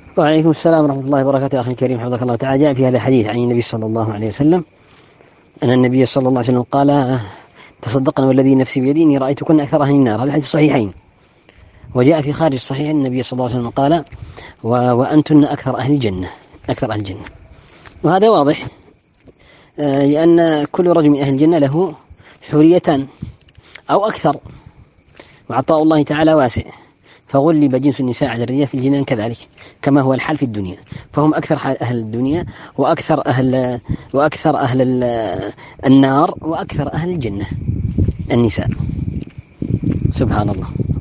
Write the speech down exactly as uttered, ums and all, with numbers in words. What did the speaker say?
وعليكم السلام ورحمة الله وبركاته. أخي الكريم حفظك الله تعالى، جاء في هذا الحديث عن النبي صلى الله عليه وسلم أن النبي صلى الله عليه وسلم قال: تصدقنا والذي نفسي بيده إني رأيتكن أكثر أهل النار. هذا الحديث صحيحين. وجاء في خارج الصحيح النبي صلى الله عليه وسلم قال: وأنتن أكثر أهل الجنة أكثر أهل الجنة. وهذا واضح، لأن كل رجل من أهل الجنة له حوريتان أو أكثر، وعطاء الله تعالى واسع، فغلب جنس النساء على الرجال في الجنان كذلك كما هو الحال في الدنيا، فهم أكثر أهل الدنيا وأكثر أهل وأكثر أهل النار وأكثر أهل الجنة النساء. سبحان الله.